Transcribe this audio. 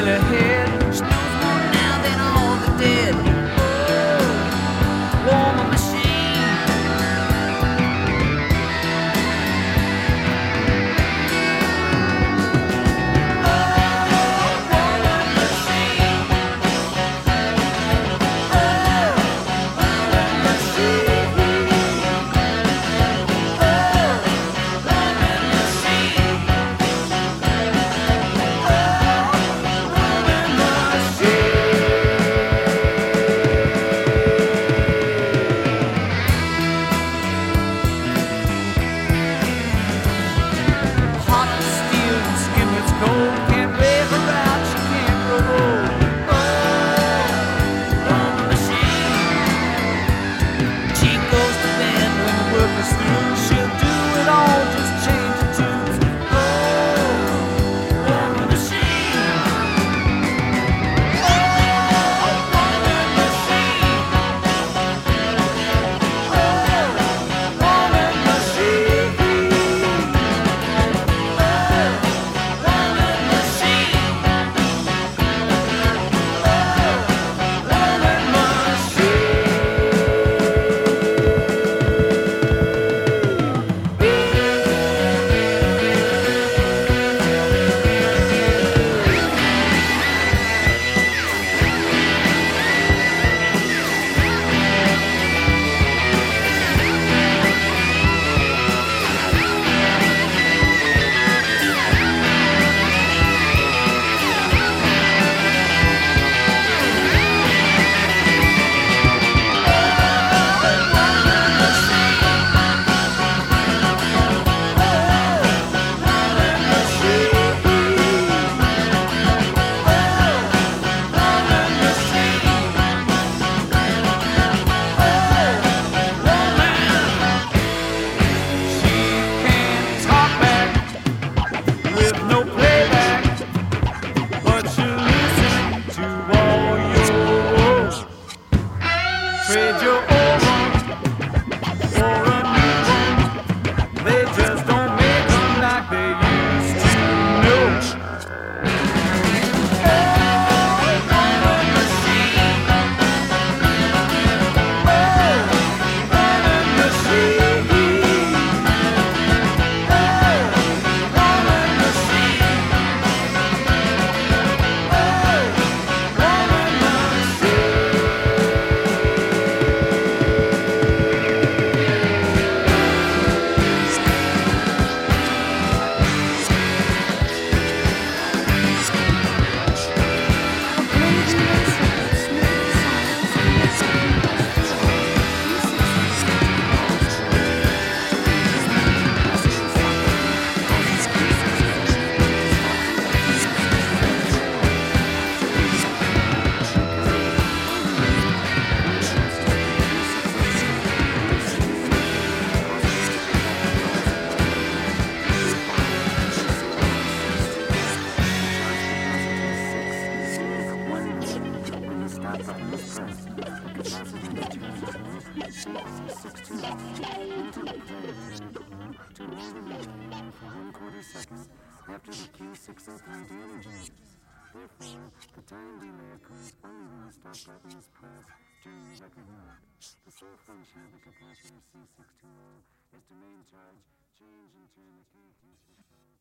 still ahead. She knows more now than all the dead. Oh, woman machine. Trade your old one for a new one. They just don't make them like they used to. No. After the Q603 daily jump. Therefore, the time delay occurs only when the stop button is pressed during the record mode. The sole function of the capacitor C620 is to main charge, change, and turn the KQ6.